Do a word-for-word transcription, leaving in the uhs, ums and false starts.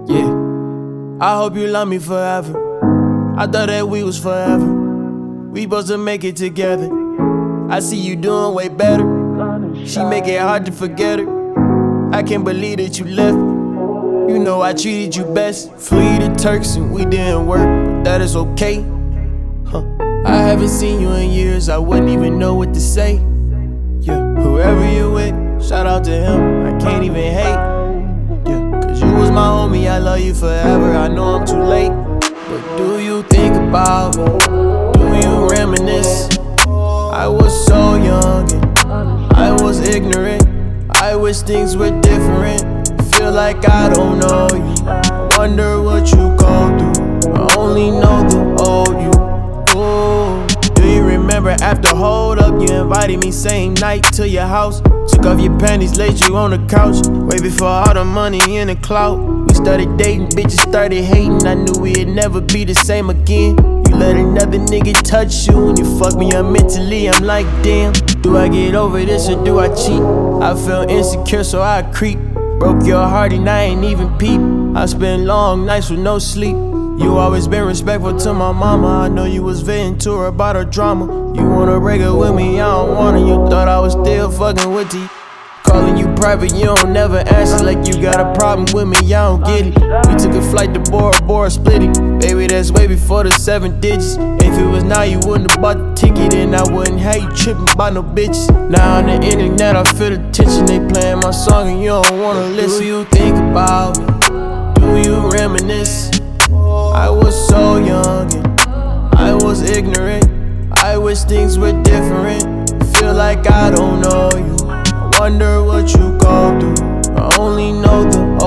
Yeah, I hope you love me forever. I thought that we was forever. We supposed to make it together. I see you doing way better. She make it hard to forget her. I can't believe that you left. You know I treated you best. Flee the Turks and we didn't work, but that is okay. Huh. I haven't seen you in years, I wouldn't even know what to say. Yeah, whoever you with, shout out to him, I can't even hate. Yeah, cause you was my homie, I love you forever, I know I'm too late. But do you think about me? Do you reminisce? I was so young and I was ignorant. I wish things were different. Feel like I don't know you. I wonder what you go through. I only know the old you. Ooh. Do you remember after hold up, you invited me same night to your house? Took off your panties, laid you on the couch. Way before all the money in the clout. We started dating, bitches started hating. I knew we'd never be the same again. You let another nigga touch you and you fuck me up mentally. I'm like, damn, do I get over this or do I cheat? I feel insecure, so I creep. Broke your heart and I ain't even peep. I spent long nights with no sleep. You always been respectful to my mama. I know you was venting to her about her drama. You wanna break it with me, I don't wanna. You thought I was still fucking with you. Calling you private, you don't never answer. Like you got a problem with me, I don't get it. We took a flight to Bora Bora, split it. Baby, that's way before the seven digits. If it was now, you wouldn't have bought the ticket. And I wouldn't have you tripping by no bitches. Now on the internet, I feel the tension. They playing my song and you don't wanna listen. Do you think about me? Do you reminisce? I was so young and I was ignorant. I wish things were different. Feel like I don't know you. I wonder what you go through. I only know the